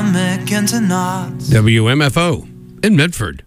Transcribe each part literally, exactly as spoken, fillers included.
stomach into knots. W M F O in Medford.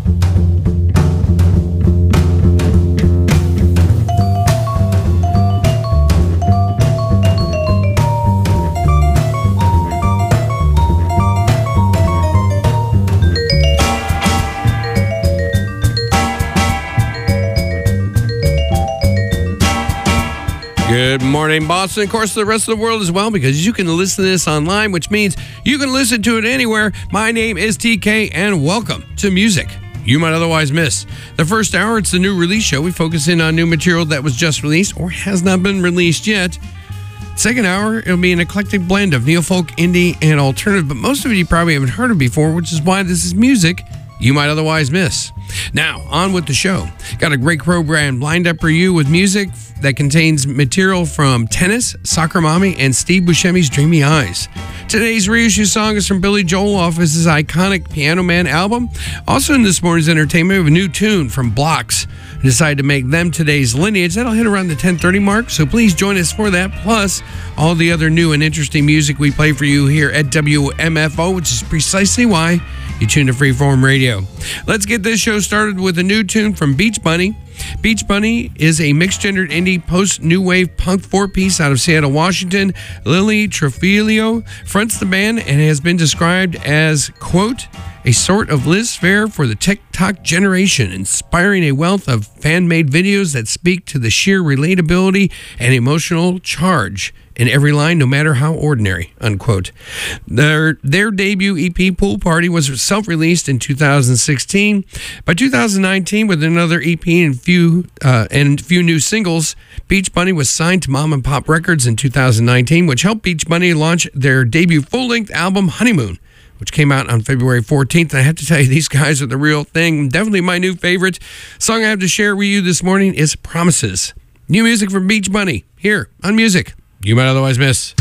Good morning, Boston. Of course, the rest of the world as well, because you can listen to this online, which means you can listen to it anywhere. My name is T K, and welcome to Music You Might Otherwise Miss. The first hour, it's the new release show. We focus in on new material that was just released or has not been released yet. Second hour, it'll be an eclectic blend of neo-folk, indie, and alternative, but most of it you probably haven't heard of before, which is why this is Music You Might Otherwise Miss. Now, on with the show. Got a great program lined up for you with music that contains material from Tennis, Soccer Mommy, and Steve Buscemi's Dreamy Eyes. Today's reissue song is from Billy Joel off his iconic Piano Man album. Also in this morning's entertainment, we have a new tune from Blocks. I decided to make them today's lineage. That'll hit around the ten thirty mark, so please join us for that, plus all the other new and interesting music we play for you here at W M F O, which is precisely why you tune to Freeform Radio. Let's get this show started with a new tune from Beach Bunny. Beach Bunny is a mixed-gendered indie post-new wave punk four-piece out of Seattle, Washington. Lily Trefilio fronts the band and has been described as, quote, a sort of Liz Phair for the TikTok generation, inspiring a wealth of fan-made videos that speak to the sheer relatability and emotional charge in every line, no matter how ordinary, unquote. Their, their debut E P, Pool Party, was self-released in two thousand sixteen. By two thousand nineteen, with another E P and few uh, and few new singles, Beach Bunny was signed to Mom and Pop Records in two thousand nineteen, which helped Beach Bunny launch their debut full-length album, Honeymoon, which came out on February fourteenth. And I have to tell you, these guys are the real thing. Definitely my new favorite. Song I have to share with you this morning is Promises. New music from Beach Bunny, here on Music You Might Otherwise Miss.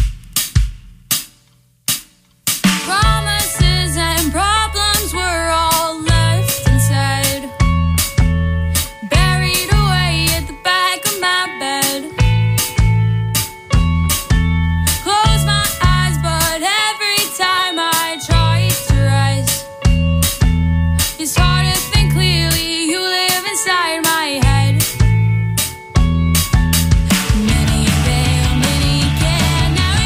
Promises and problems were all left inside, buried away at the back of my bed. Close my eyes, but every time I try to rise, it's hard to think clearly. You live inside my head. Many fail, many can never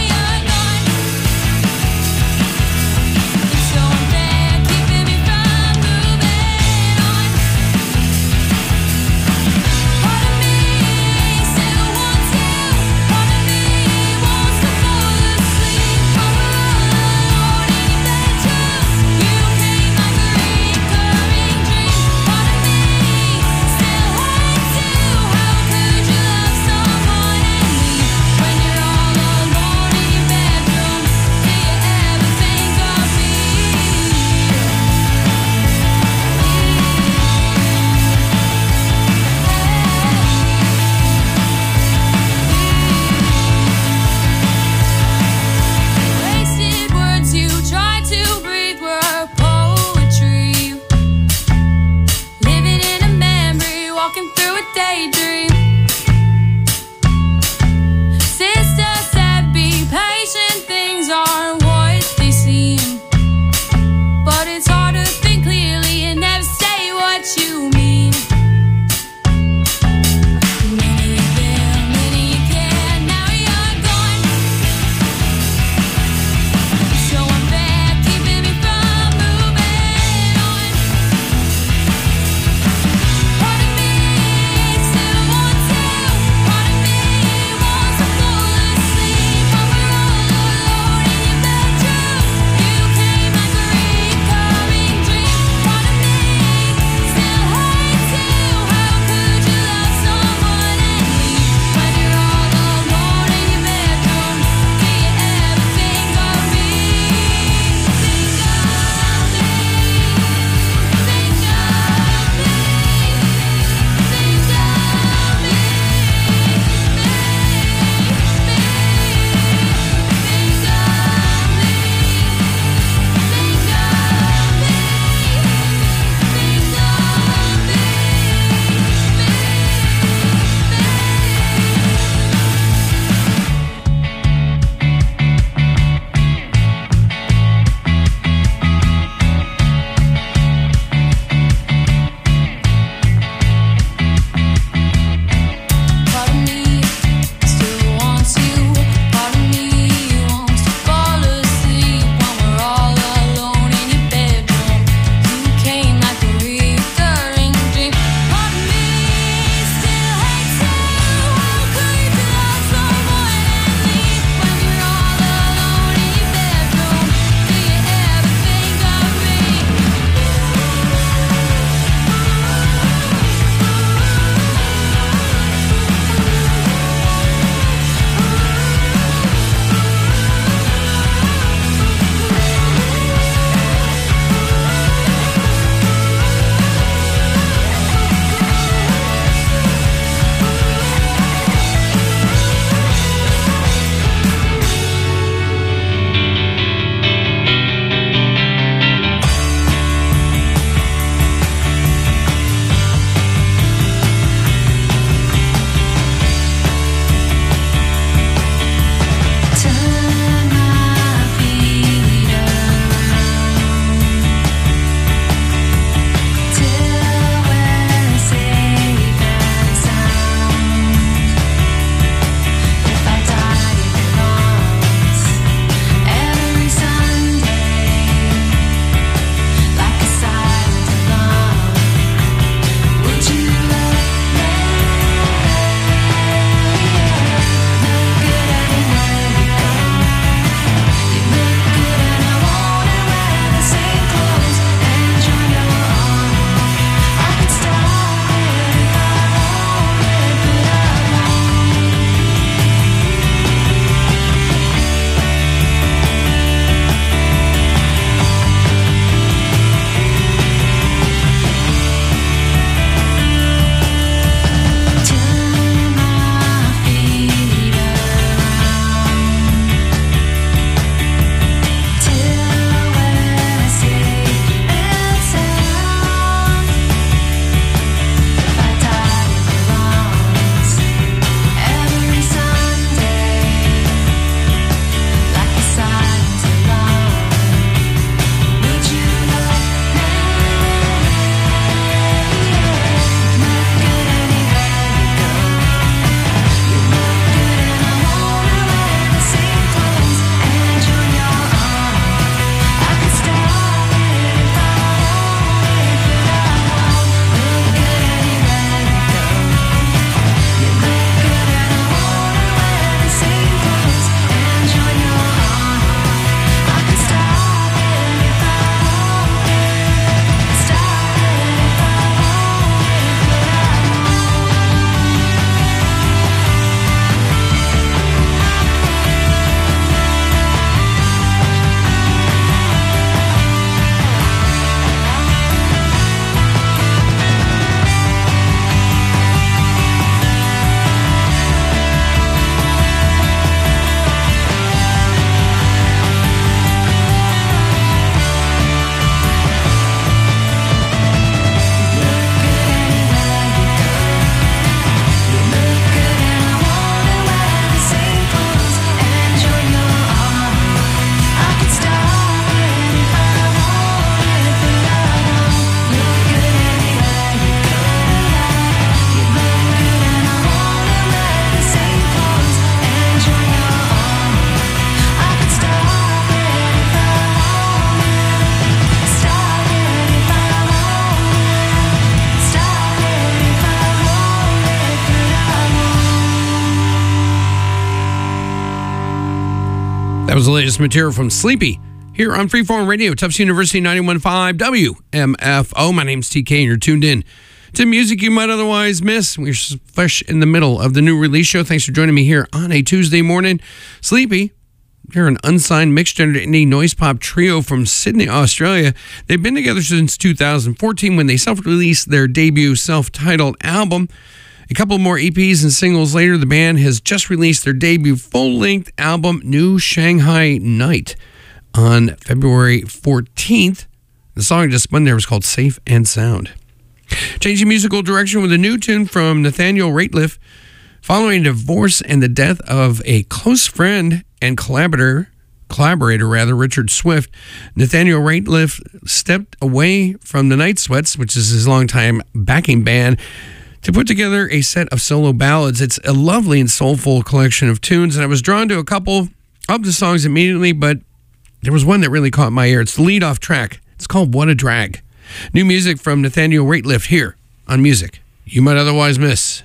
That was the latest material from Sleepy here on Freeform Radio, Tufts University ninety-one point five W M F O. My name's T K, and you're tuned in to music you might otherwise miss. We're fresh in the middle of the new release show. Thanks for joining me here on a Tuesday morning. Sleepy, they're an unsigned mixed-gender indie noise pop trio from Sydney, Australia. They've been together since two thousand fourteen when they self-released their debut self-titled album. A couple more E Ps and singles later, the band has just released their debut full-length album, New Shanghai Night, on February fourteenth. The song just spun there was called Safe and Sound. Changing musical direction with a new tune from Nathaniel Rateliff. Following a divorce and the death of a close friend and collaborator, collaborator rather, Richard Swift, Nathaniel Rateliff stepped away from the Night Sweats, which is his longtime backing band, to put together a set of solo ballads. It's a lovely and soulful collection of tunes, and I was drawn to a couple of the songs immediately, but there was one that really caught my ear. It's the lead-off track. It's called What a Drag. New music from Nathaniel Rateliff here on Music You Might Otherwise Miss.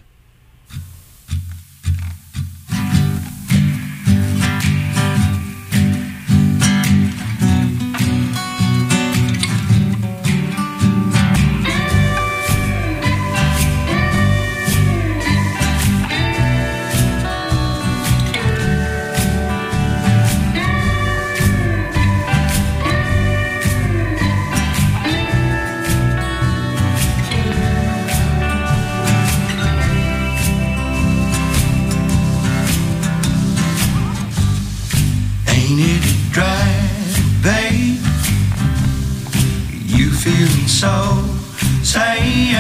So safe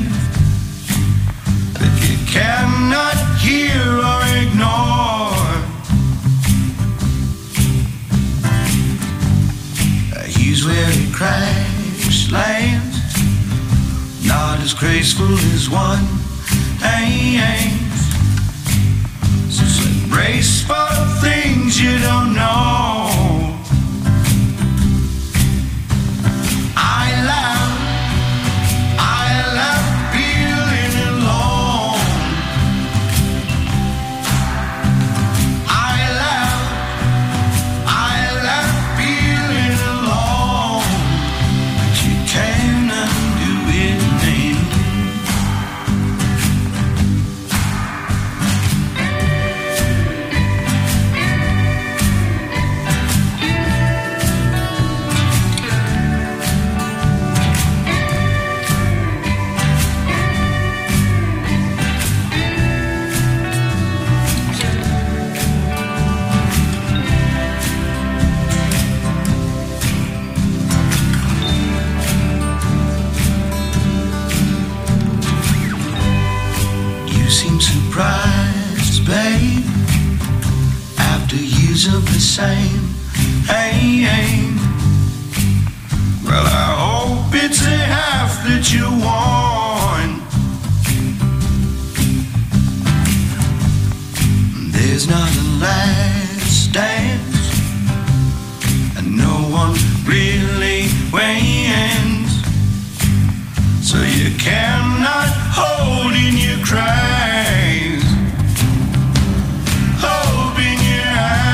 that you cannot hear or ignore. He's where he crash lands, not as graceful as one aims. So embrace for things you don't know. I love of the same aim. Well, I hope it's a half that you want. There's not a last dance, and no one really wins, so you cannot hold in your cries, hope in your eyes.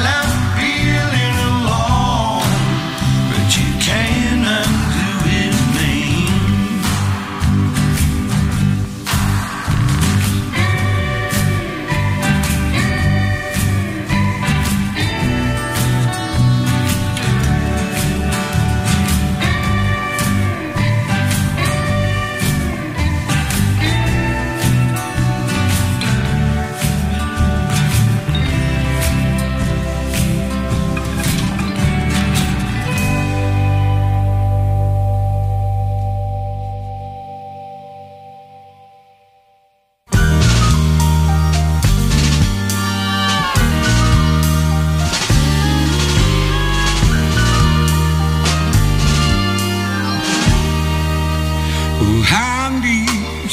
Can undo it.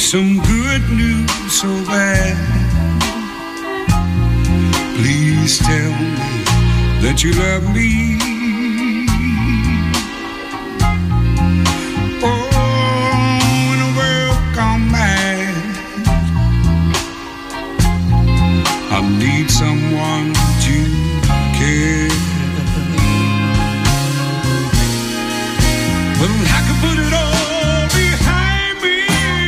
some good news so bad. Please tell me that you love me. Oh, in a world gone mad, I need someone to care. Well, I can put it all behind me.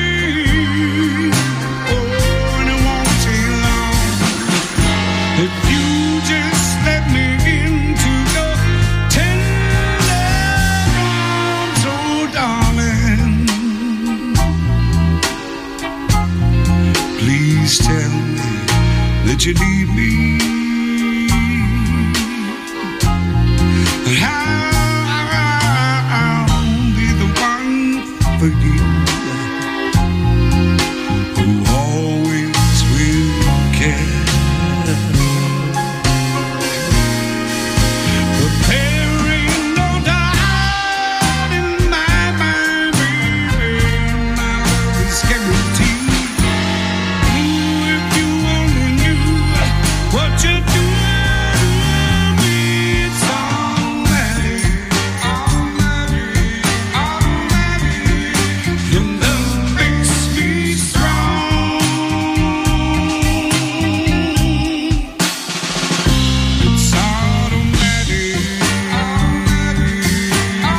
Oh, and it won't take long if you just let me into your tender arms, oh darling. Please tell me that you need me. I'll be the one for you who always will care. Preparing no doubt in my mind, baby, my love is guaranteed. Ooh, if you only knew what you're doing to me, it's automatic, automatic, automatic. Your love makes me strong. It's automatic, automatic,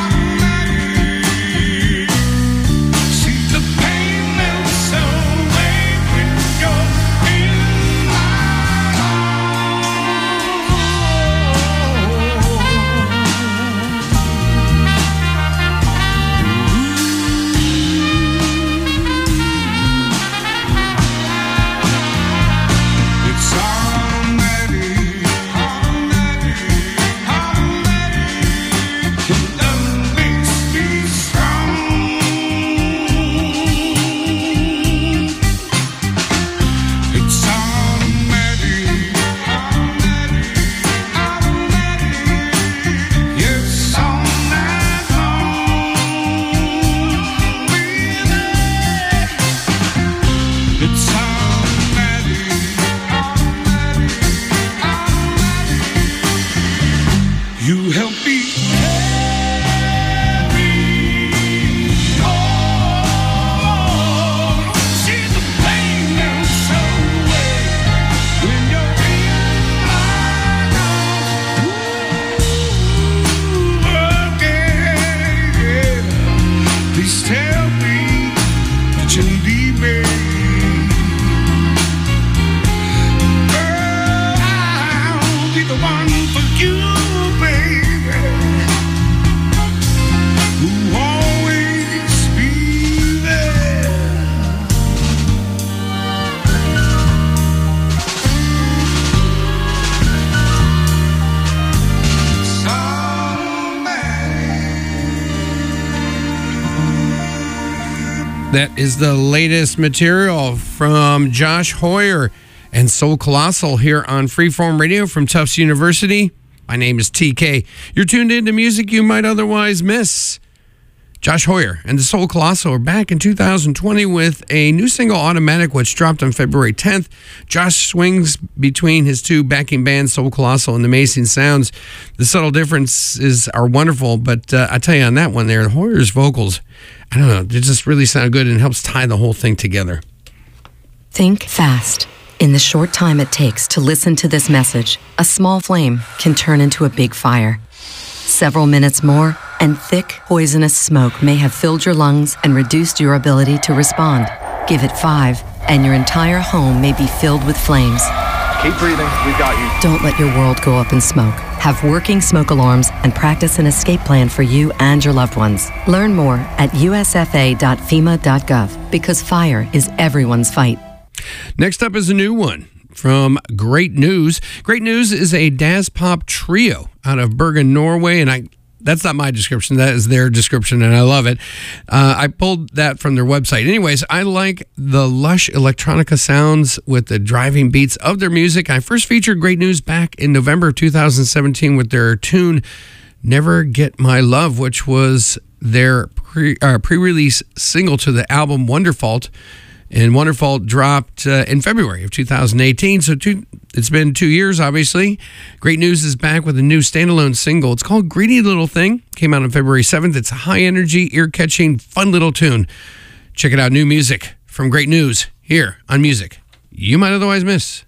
automatic. See the pain melts away when you're in my It's automatic, automatic, automatic. Your love makes me strong. It's automatic, automatic, automatic. Yes, all night long, baby. It's automatic, automatic, automatic. You help me carry on. See the pain melts away when you're in my arms. Ooh, again. Please tell me that you need me. I'll be the one for you, baby, who always be there. It's automatic. That is the latest material from Josh Hoyer and Soul Colossal here on Freeform Radio from Tufts University. My name is T K. You're tuned in to music you might otherwise miss. Josh Hoyer and the Soul Colossal are back in two thousand twenty with a new single, Automatic, which dropped on February tenth. Josh swings between his two backing bands, Soul Colossal and Amazing Sounds. The subtle differences are wonderful, but uh, I tell you on that one there, Hoyer's vocals, I don't know, they just really sound good and helps tie the whole thing together. Think fast. In the short time it takes to listen to this message, a small flame can turn into a big fire. Several minutes more, and thick, poisonous smoke may have filled your lungs and reduced your ability to respond. Give it five, and your entire home may be filled with flames. Keep breathing, we've got you. Don't let your world go up in smoke. Have working smoke alarms and practice an escape plan for you and your loved ones. Learn more at U S F A dot FEMA dot gov, because fire is everyone's fight. Next up is a new one from Great News. Great News is a Daz Pop trio out of Bergen, Norway, and I that's not my description. That is their description, and I love it. Uh, I pulled that from their website. Anyways, I like the lush electronica sounds with the driving beats of their music. I first featured Great News back in November of two thousand seventeen with their tune Never Get My Love, which was their pre, uh, pre-release single to the album Wonderfault. And Wonderful dropped uh, in February of two thousand eighteen. So two, it's been two years, obviously. Great News is back with a new standalone single. It's called Greedy Little Thing. Came out on February seventh. It's a high-energy, ear-catching, fun little tune. Check it out. New music from Great News here on Music You Might Otherwise Miss.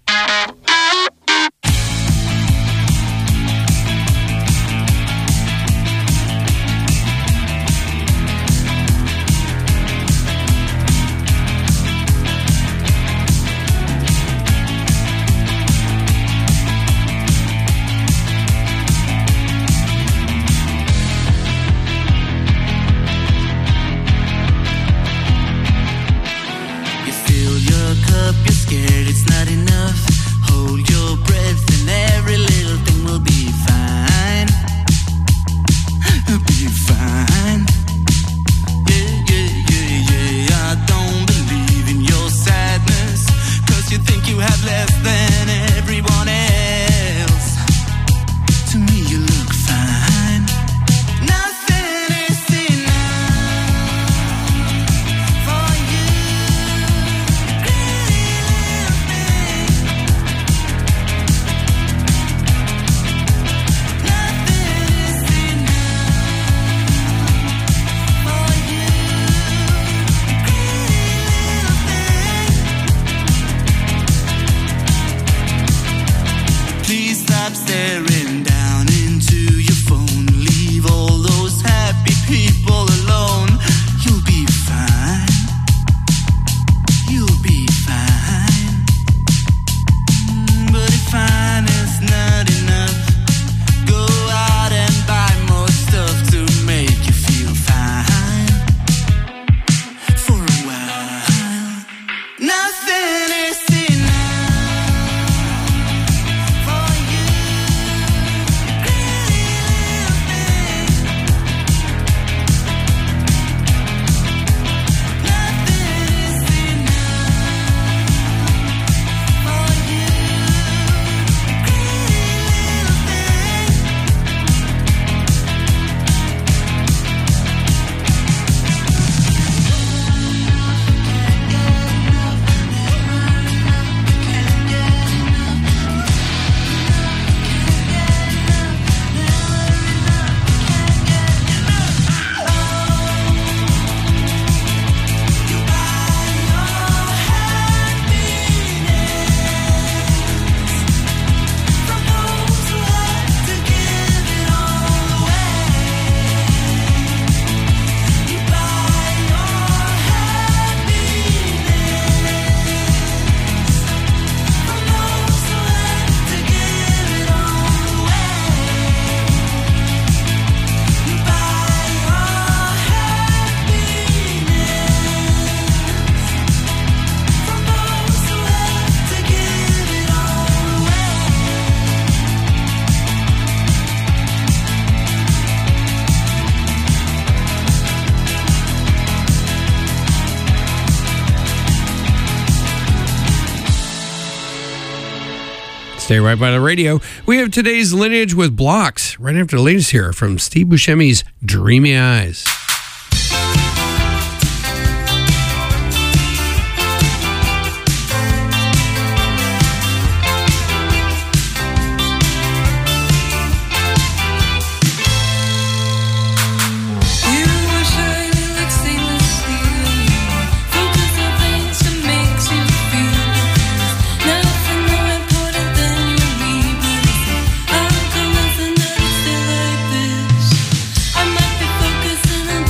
Stay right by the radio. We have today's Lineage with Blocks, right after the latest here from Steve Buscemi's Dreamy Eyes. I might be focusing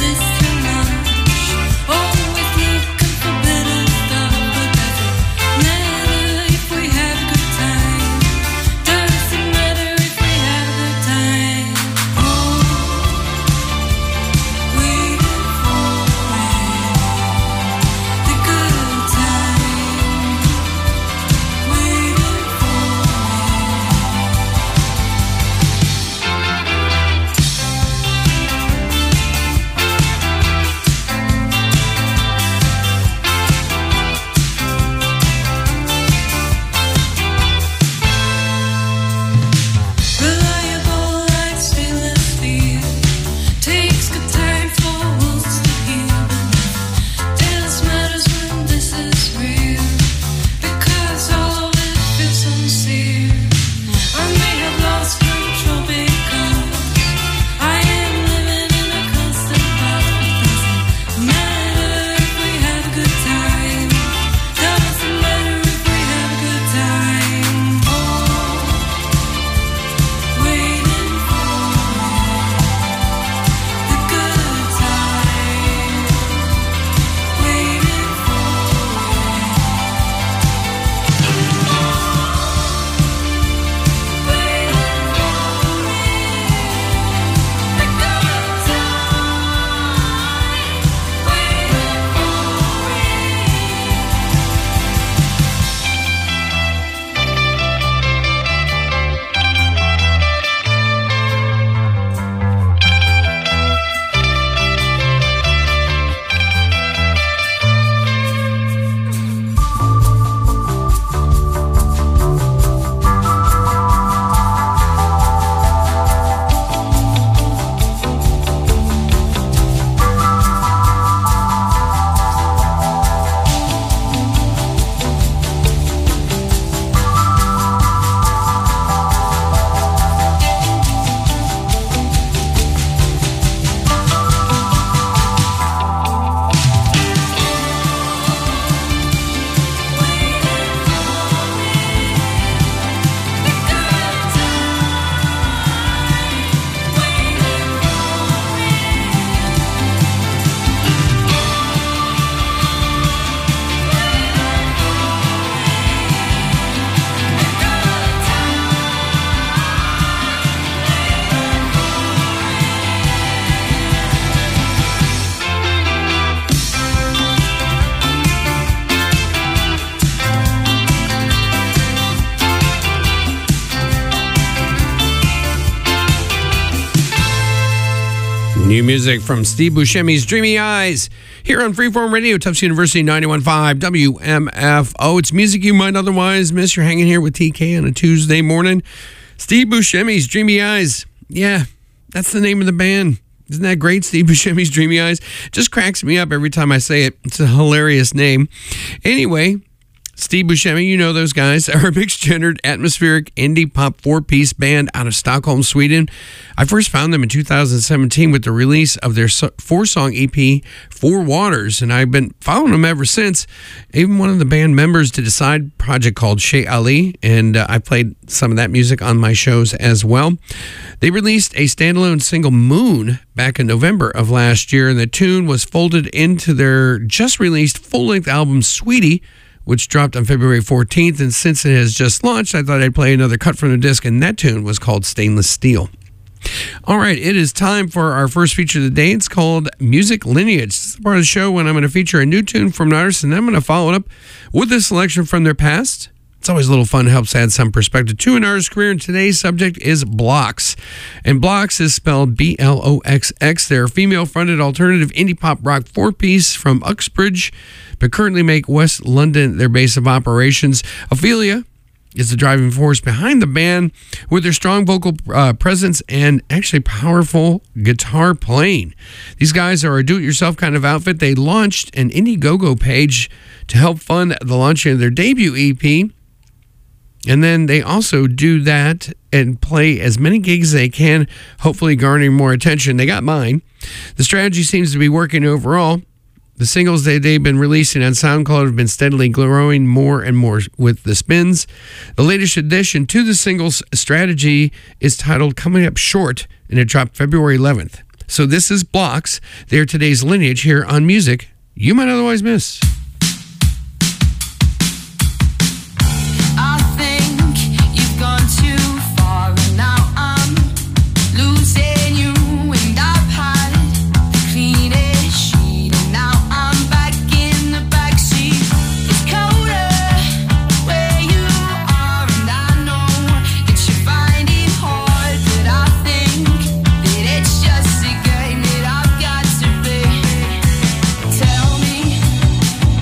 New music from Steve Buscemi's Dreamy Eyes here on Freeform Radio, Tufts University ninety-one point five W M F O. It's music you might otherwise miss. You're hanging here with T K on a Tuesday morning. Steve Buscemi's Dreamy Eyes. Yeah, that's the name of the band. Isn't that great? Steve Buscemi's Dreamy Eyes. Just cracks me up every time I say it. It's a hilarious name. Anyway, Steve Buscemi, you know those guys, are a mixed-gendered, atmospheric, indie pop four-piece band out of Stockholm, Sweden. I first found them in two thousand seventeen with the release of their four-song E P, Four Waters, and I've been following them ever since. Even one of the band members did a side project called Shay Ali, and uh, I played some of that music on my shows as well. They released a standalone single, Moon, back in November of last year, and the tune was folded into their just-released full-length album, Sweetie, which dropped on February fourteenth, and since it has just launched, I thought I'd play another cut from the disc, and that tune was called Stainless Steel. All right, it is time for our first feature of the day. It's called Music Lineage. This is the part of the show when I'm going to feature a new tune from an artist, and then I'm going to follow it up with a selection from their past. It's always a little fun, helps add some perspective to an artist's career, and today's subject is Blox. And Blox is spelled B L O X X. They're a female-fronted alternative indie pop rock four-piece from Uxbridge, but currently make West London their base of operations. Ophelia is the driving force behind the band with their strong vocal uh, presence and actually powerful guitar playing. These guys are a do-it-yourself kind of outfit. They launched an Indiegogo page to help fund the launching of their debut E P. And then they also do that and play as many gigs as they can, hopefully garnering more attention. They got mine. The strategy seems to be working overall. The singles that they've been releasing on SoundCloud have been steadily growing more and more with the spins. The latest addition to the singles strategy is titled Coming Up Short, and it dropped February eleventh. So this is Blox. They're today's Lineage here on Music You Might Otherwise Miss. Tell me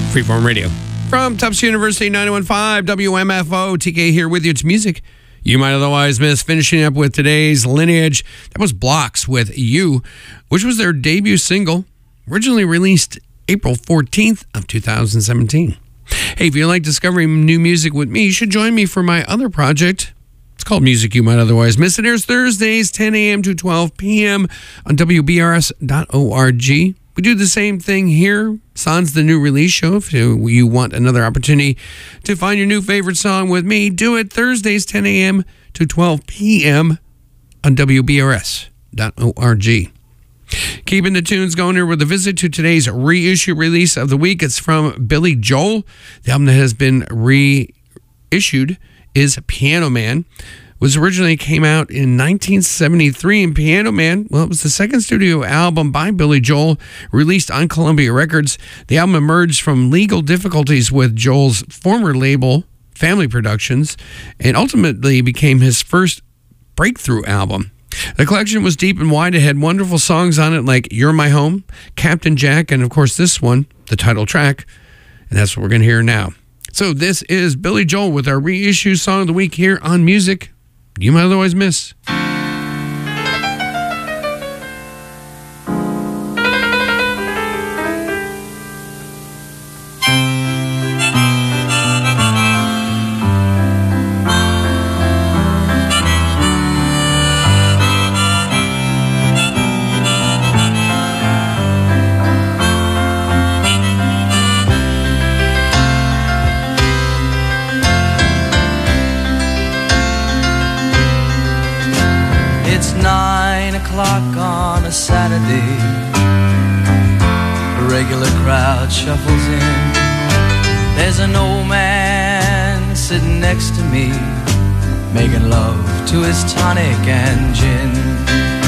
Freeform Radio. From Tufts University, ninety-one point five W M F O, T K here with you. It's music you might otherwise miss. Finishing up with today's Lineage. That was Blocks with You, which was their debut single, originally released April fourteenth of two thousand seventeen. Hey, if you like discovering new music with me, you should join me for my other project. It's called Music You Might Otherwise Miss. It airs Thursdays, ten a.m. to twelve p.m. on W B R S dot org. We do the same thing here. Sans the new release show. If you want another opportunity to find your new favorite song with me, do it Thursdays, ten a.m. to twelve p.m. on W B R S dot org. Keeping the tunes going here with a visit to today's reissue release of the week. It's from Billy Joel. The album that has been reissued is Piano Man. Was originally came out in nineteen seventy-three, and Piano Man, well, it was the second studio album by Billy Joel, released on Columbia Records. The album emerged from legal difficulties with Joel's former label, Family Productions, and ultimately became his first breakthrough album. The collection was deep and wide. It had wonderful songs on it like You're My Home, Captain Jack, and of course this one, the title track, and that's what we're going to hear now. So this is Billy Joel with our reissue song of the week here on Music You Might Otherwise Miss. On a Saturday, a regular crowd shuffles in. There's an old man sitting next to me, making love to his tonic and gin.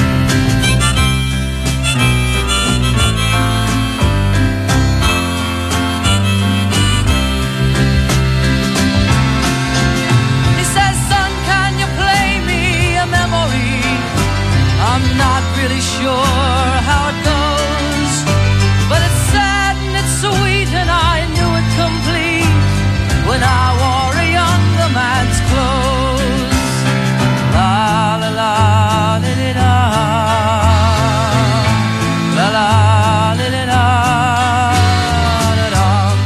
I'm not really sure how it goes, but it's sad and it's sweet, and I knew it complete when I wore a younger man's clothes. La la la li li la, la la li li la, la la.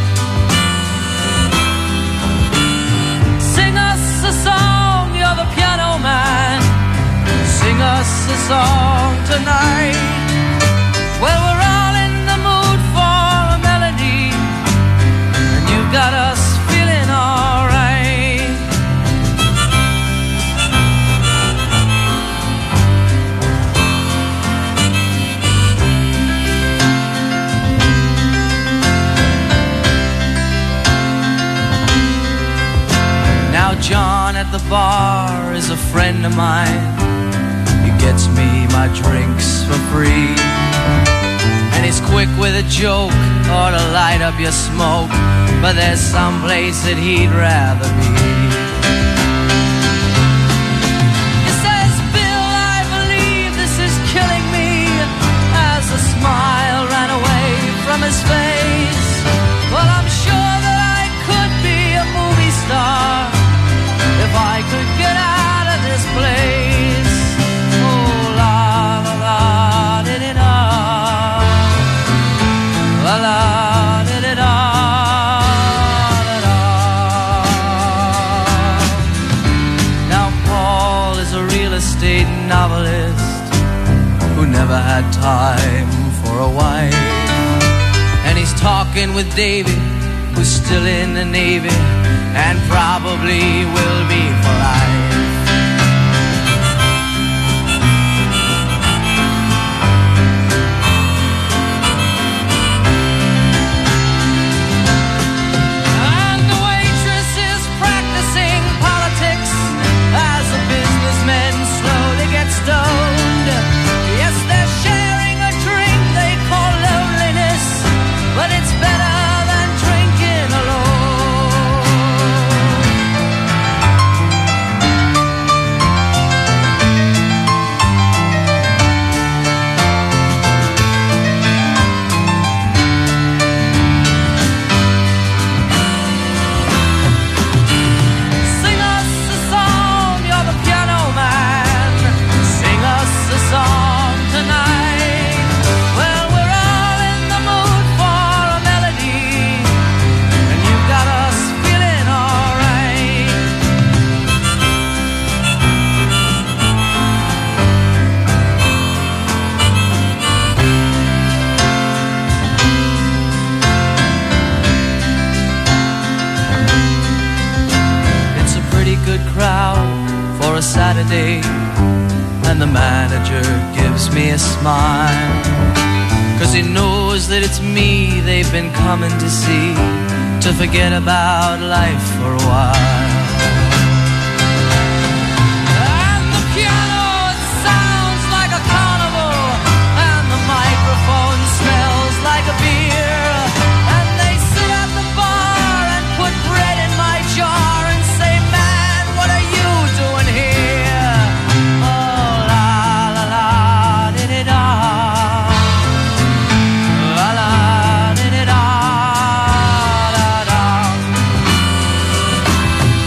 Sing us a song, you're the piano man. Sing us a song tonight. Well, we're all in the mood for a melody, and you got us feeling alright. Now John at the bar is a friend of mine. Gets me my drinks for free, and he's quick with a joke or to light up your smoke, but there's some place that he'd rather be. He says, Bill, I believe this is killing me, as a smile ran away from his face. Well, I'm sure that I could be a movie star if I could get out of this place. La la da da da da da. Now Paul is a real estate novelist who never had time for a wife, and he's talking with David, who's still in the Navy and probably will be for life. Stoned. Yes, they're sharing a drink they call loneliness, but it's better than drinking alone. Saturday, and the manager gives me a smile, 'cause he knows that it's me they've been coming to see, to forget about life for a while. And the piano, it sounds like a carnival, and the microphone smells like a beer, and they sit at the bar and put bread in my jar and say, man, what are you doing here? Oh, la la la, di-di-da. La la, di-di-da, da-da.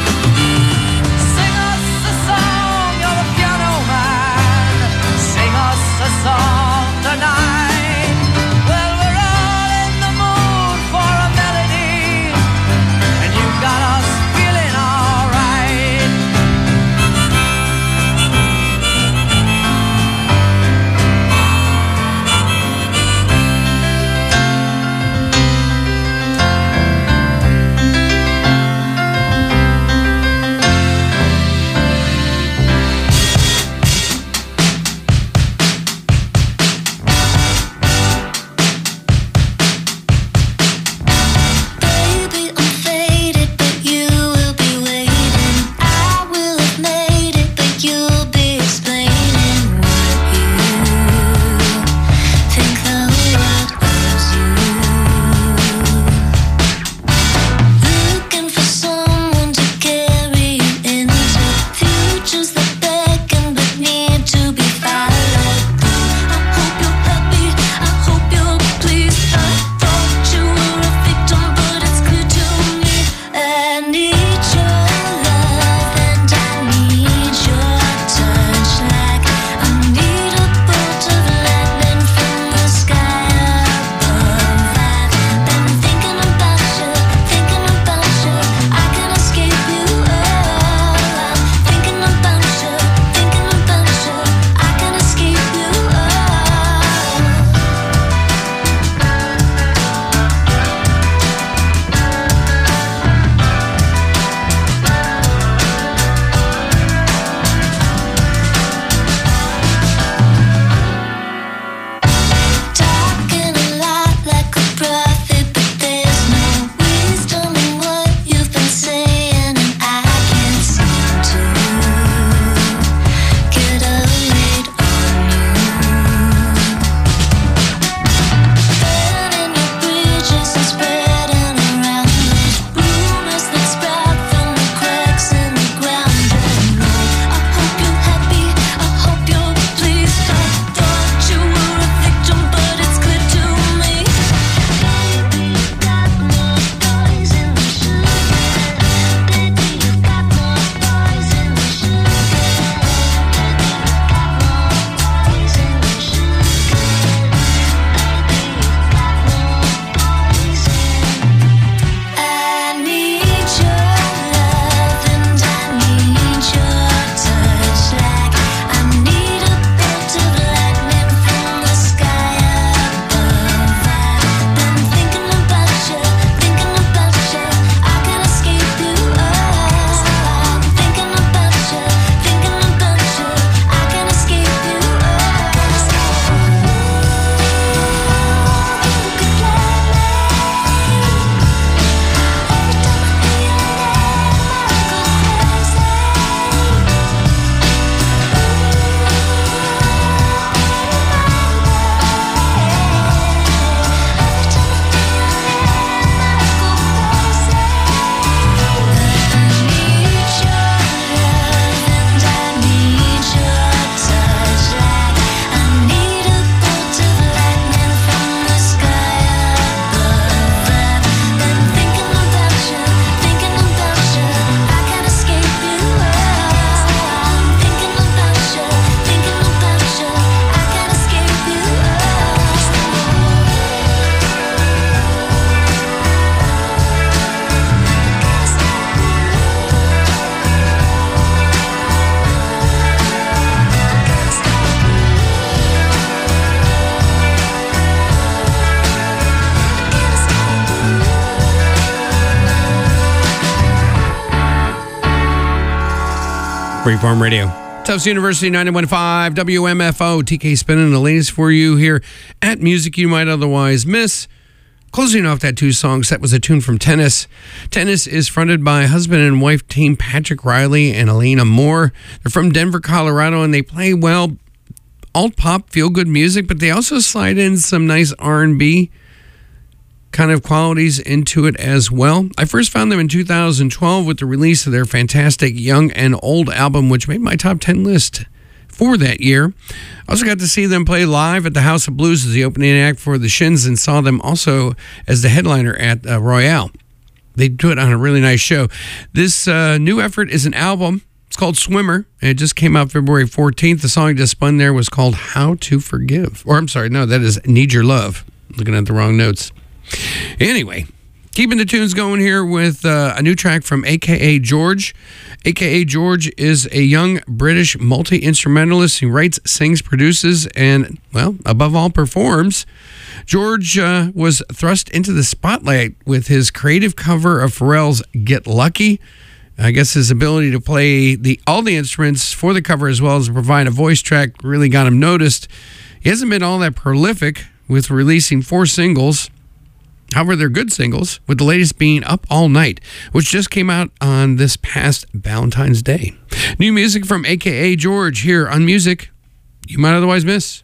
Freeform Radio. Tufts University ninety-one point five W M F O. T K spinning the latest for you here at Music You Might Otherwise Miss. Closing off that two songs, that was a tune from Tennis. Tennis is fronted by husband and wife team Patrick Riley and Elena Moore. They're from Denver, Colorado, and they play, well, alt-pop, feel-good music, but they also slide in some nice R and B kind of qualities into it as well. I first found them in two thousand twelve with the release of their fantastic Young and Old album, which made my top ten list for that year. I also got to see them play live at the House of Blues as the opening act for the Shins, and saw them also as the headliner at uh, Royale. They do it on a really nice show. This uh, new effort is an album. It's called Swimmer, and it just came out February fourteenth. The song just spun there was called How to Forgive. Or I'm sorry, no, that is Need Your Love. Looking at the wrong notes. Anyway, keeping the tunes going here with uh, a new track from A K A George. A K A George is a young British multi-instrumentalist who writes, sings, produces, and, well, above all, performs. George uh, was thrust into the spotlight with his creative cover of Pharrell's Get Lucky. I guess his ability to play the all the instruments for the cover as well as provide a voice track really got him noticed. He hasn't been all that prolific with releasing four singles. However, they're good singles, with the latest being Up All Night, which just came out on this past Valentine's Day. New music from A K A George here on Music You Might Otherwise Miss.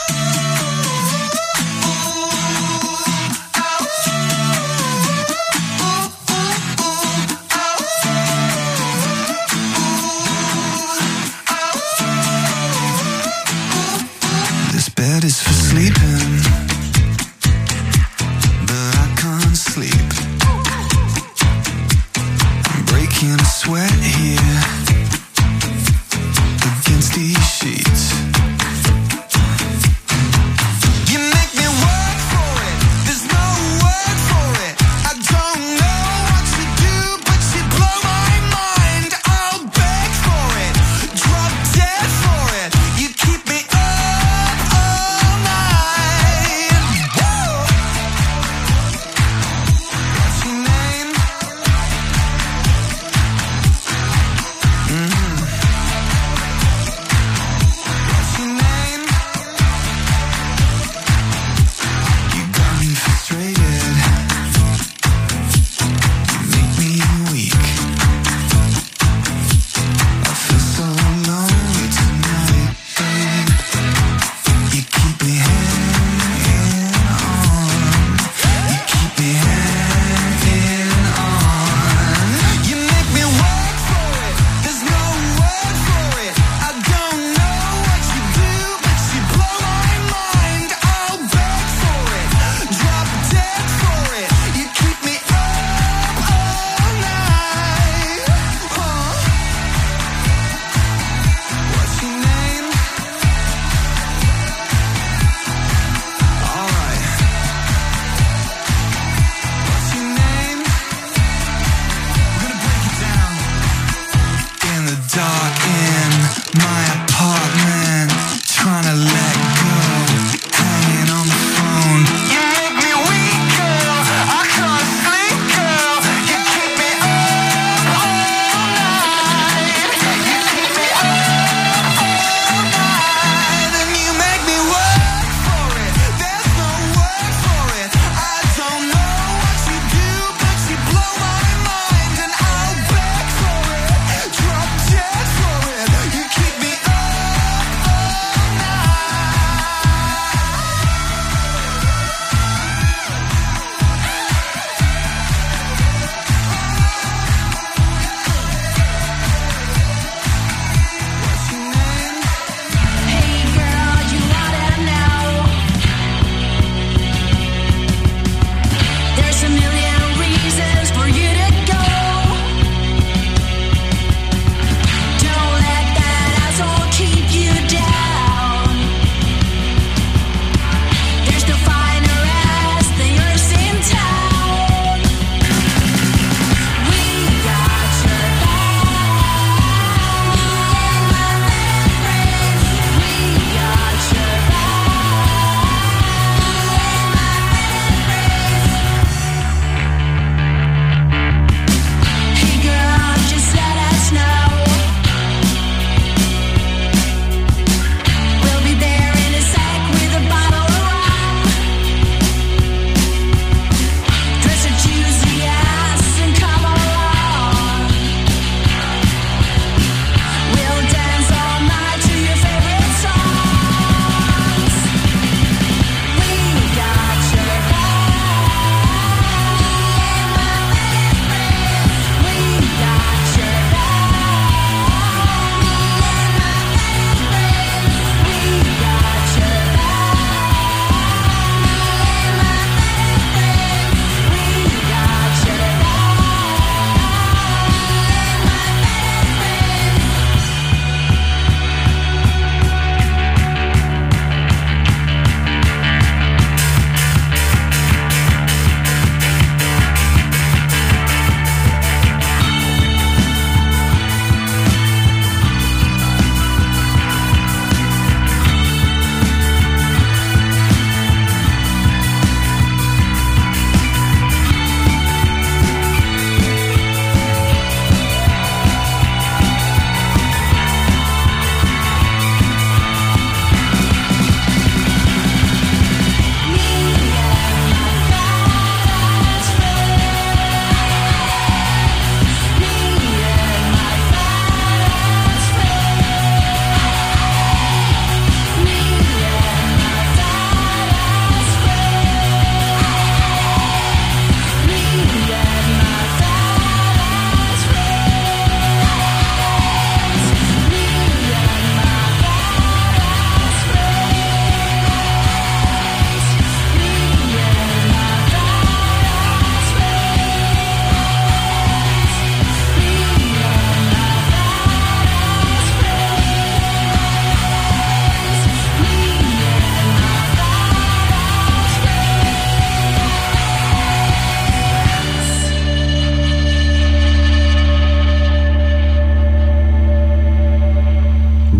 This bed is for sleeping, but I can't sleep. I'm breaking a sweat here against these sheets.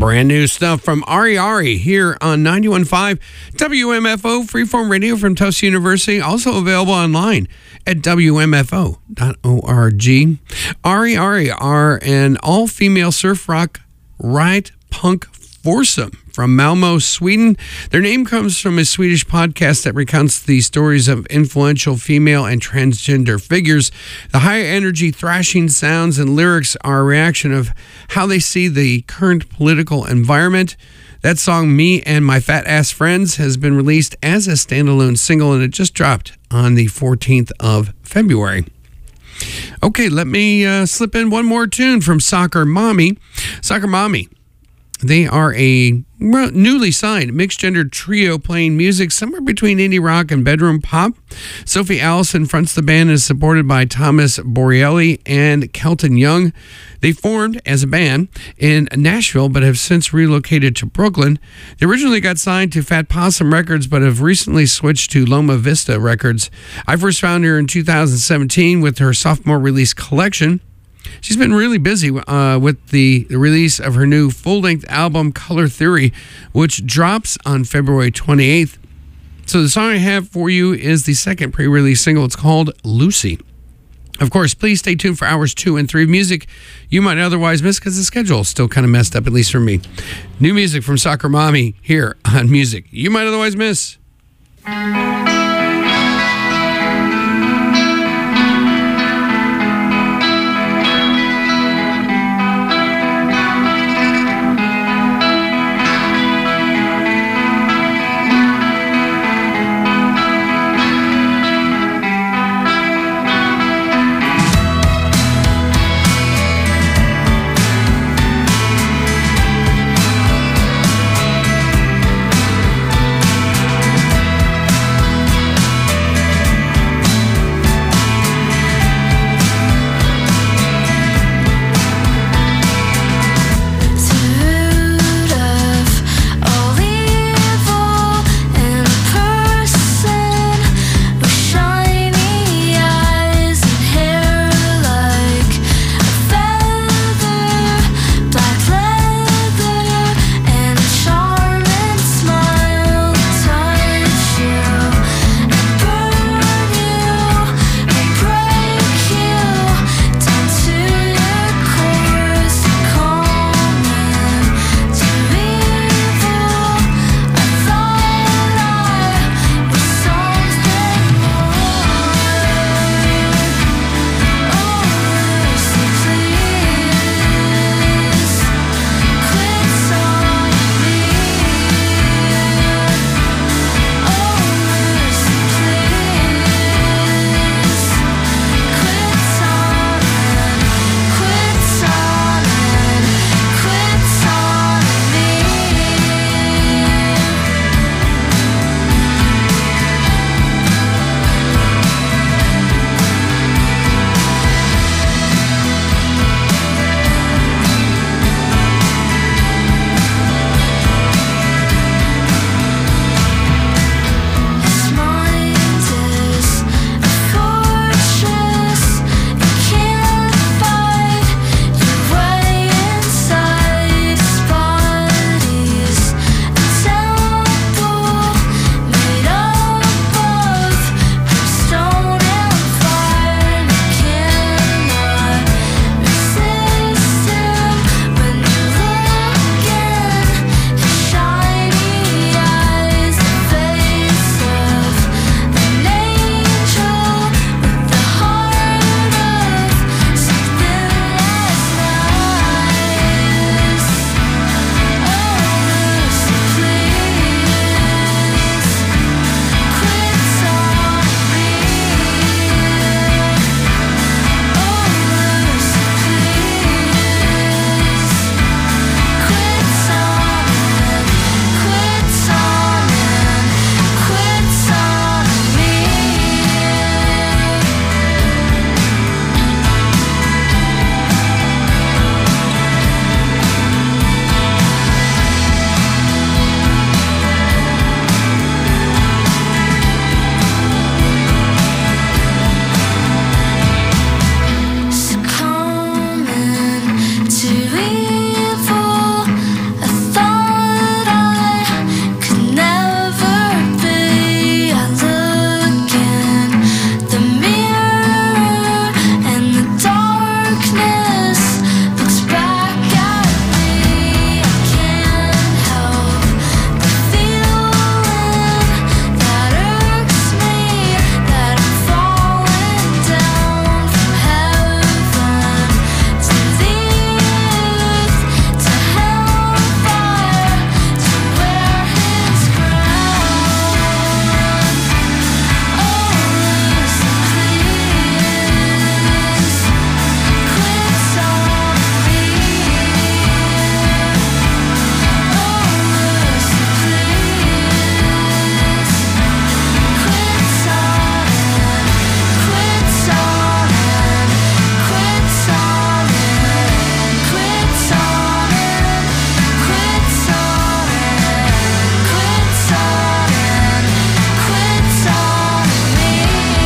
Brand new stuff from Ari Ari here on ninety-one point five W M F O Freeform Radio from Tufts University. Also available online at W M F O dot org. Ari Ari are an all-female surf rock ride punk foursome from Malmo, Sweden. Their name comes from a Swedish podcast that recounts the stories of influential female and transgender figures. The high-energy thrashing sounds and lyrics are a reaction of how they see the current political environment. That song, Me and My Fat Ass Friends, has been released as a standalone single, and it just dropped on the fourteenth of February. Okay, let me uh, slip in one more tune from Soccer Mommy. Soccer Mommy. They are a newly signed mixed-gender trio playing music somewhere between indie rock and bedroom pop. Sophie Allison fronts the band and is supported by Thomas Borelli and Kelton Young. They formed as a band in Nashville but have since relocated to Brooklyn. They originally got signed to Fat Possum Records but have recently switched to Loma Vista Records. I first found her in two thousand seventeen with her sophomore release Collection. She's been really busy uh, with the, the release of her new full-length album, Color Theory, which drops on February twenty-eighth. So the song I have for you is the second pre-release single. It's called Lucy. Of course, please stay tuned for hours two and three of music you might otherwise miss because the schedule is still kind of messed up, at least for me. New music from Soccer Mommy here on Music You Might Otherwise Miss.